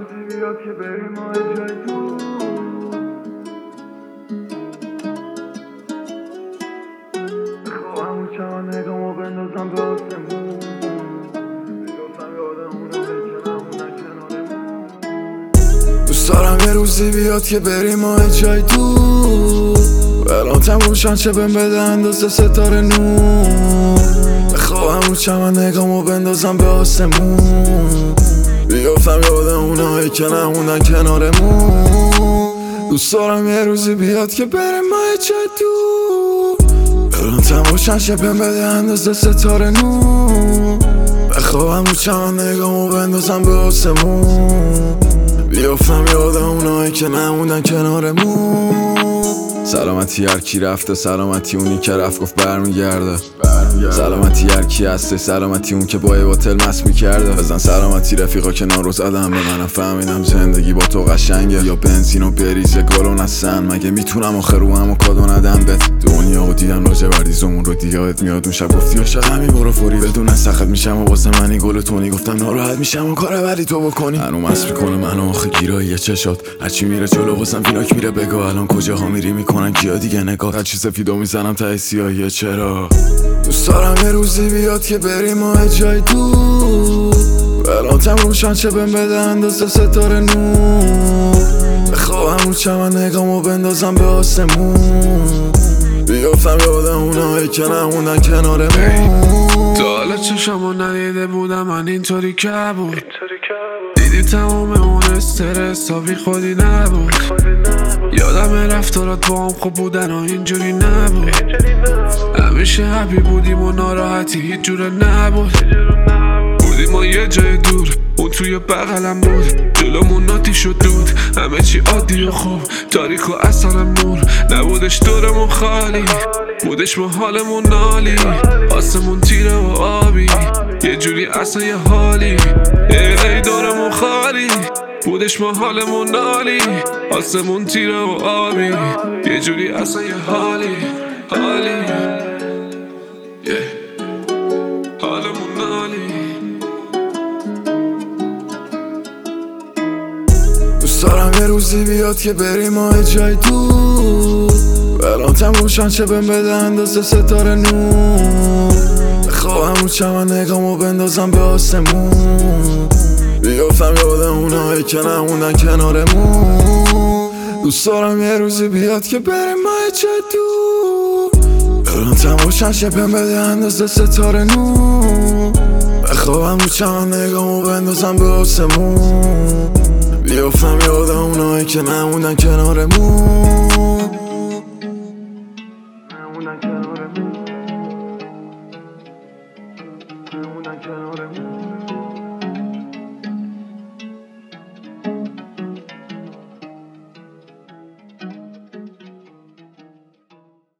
روزی بیاد که بریم ما جای دور، بخواه همون چمن نگامو بندازم به آسمون، بیفتم یادم اونو بکنم کنارمون. دوست دارم یه روزی بیاد که بریم ما جای دور، براتم روشن چه بهم بده اندازه ستاره نور، بخواه همون چمن نگامو بندازم به آسمون، بیفتم یادم اونایی که نموندن کنارمون. دوست دارم یه روزی بیاد که بریم ما جای دور، براتم روشن چه بهم بده اندازه ستاره نور، بخواه همون چمن نگامو بندازم به آسمون، بیفتم یادم اونایی که نموندن کنارمون. سلامتی هر کی رفته، سلامتی اونی که رفت گفت برمیگرده، سلامتی هر کی هسته، سلامتی اون که با یه باتل مست میکرده. بزن سلامتی رفیقا که نارو زدم به منم، فهمیدم زندگی با تو قشنگه، یا بنزین و بریزه گلو نسن، مگه میتونم آخر رو همو کادو ندم بهت. دنیا و دیدم راجع بردیزمون رو دیگه میاد اون شب گفتی یا شاید همین برو فوری، بدون سخت میشم و واسه منی گل تونی، گفتم ناراحت میشم و کار ولی تو بکنی. هنو مست میکنه منو آخه گیرایی چشات، هرچی میره جلو واسم فیناک میره بگاه، الان کجاها میری میکنن کیا دیگه نگاه، هر چی سفیدو میزنم ته سیاهیه چرا. دوست دارم یه روزی بیاد که بریم ما جای دور، براتم روشن چه بهم بده اندازه ستاره نور، بخواه همون چمن نگامو بندازم به آسمون، بیفتم یادم اونایی که نموندن کنارمون. تا حالا چشمو ندیده بودم من اینطوری که بود، دیدی تمام اون استرس ها بی خودی نبود، یادم رفتارات با هم خوب بودن و اینجوری نبود، همیشه حبی بودیم و ناراحتی هیچ جوره نبود، بودیم ما یه جای دور، اون توی بغلم بود، جلومون آتیش و دود، همه چی عادی و خوب، تاریک و اثرم نور، نبودش دورمون خالی، بودش ما حالمون نالی، آسمون تیره و آبی، یه جوری اصلا یه حالی، ای دورمون خالی، بودش ما حالمون نالی، آسمون تیره و آبی، یه جوری اصلا یه حالی حالمون نالی. دوست دارم یه روزی بیاد که بریم ما جای دور، براتم روشن چه بهم بده اندازه ستاره نور، بخواه همون چمن نگامو بندازم به آسمون، بیفتم یادم اونایی که نموندن کنارمون. دوست دارم یه روزی بیاد که بریم ما جای دور، براتم روشن چه بهم بده اندازه ستاره نور، بخواه همون چمن نگامو بندازم به آسمون، بیفتم یادم اونایی که نموندن کنارمون. نموندن کنارمون.